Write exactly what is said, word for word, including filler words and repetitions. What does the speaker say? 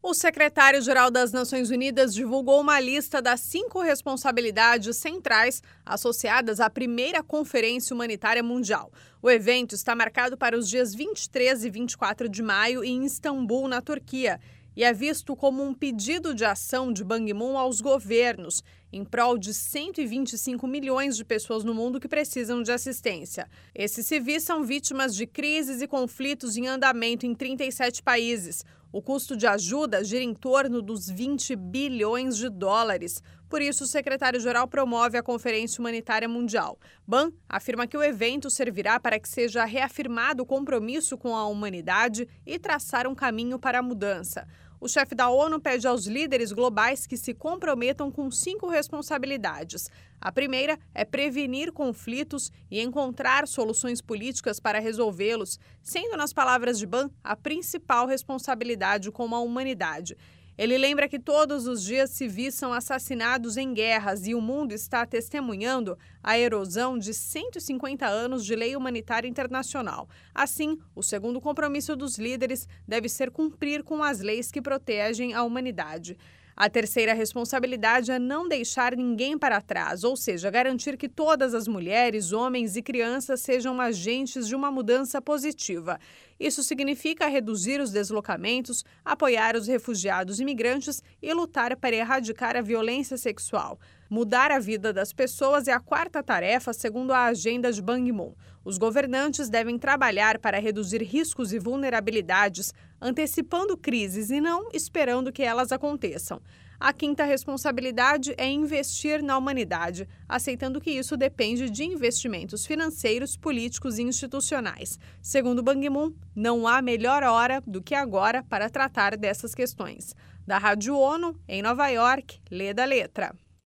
O secretário-geral das Nações Unidas divulgou uma lista das cinco responsabilidades centrais associadas à primeira Conferência Humanitária Mundial. O evento está marcado para os dias vinte e três e vinte e quatro de maio em Istambul, na Turquia, e é visto como um pedido de ação de Ban Ki-moon aos governos em prol de cento e vinte e cinco milhões de pessoas no mundo que precisam de assistência. Esses civis são vítimas de crises e conflitos em andamento em trinta e sete países. O custo de ajuda gira em torno dos vinte bilhões de dólares. Por isso, o secretário-geral promove a Conferência Humanitária Mundial. Ban afirma que o evento servirá para que seja reafirmado o compromisso com a humanidade e traçar um caminho para a mudança. O chefe da ONU pede aos líderes globais que se comprometam com cinco responsabilidades. A primeira é prevenir conflitos e encontrar soluções políticas para resolvê-los, sendo, nas palavras de Ban, a principal responsabilidade com a humanidade. Ele lembra que todos os dias civis são assassinados em guerras e o mundo está testemunhando a erosão de cento e cinquenta anos de lei humanitária internacional. Assim, o segundo compromisso dos líderes deve ser cumprir com as leis que protegem a humanidade. A terceira responsabilidade é não deixar ninguém para trás, ou seja, garantir que todas as mulheres, homens e crianças sejam agentes de uma mudança positiva. Isso significa reduzir os deslocamentos, apoiar os refugiados e imigrantes e lutar para erradicar a violência sexual. Mudar a vida das pessoas é a quarta tarefa, segundo a agenda de Ban Ki-moon. Os governantes devem trabalhar para reduzir riscos e vulnerabilidades, antecipando crises e não esperando que elas aconteçam. A quinta responsabilidade é investir na humanidade, aceitando que isso depende de investimentos financeiros, políticos e institucionais. Segundo Ban Ki-moon, não há melhor hora do que agora para tratar dessas questões. Da Rádio ONU, em Nova York, lê da letra.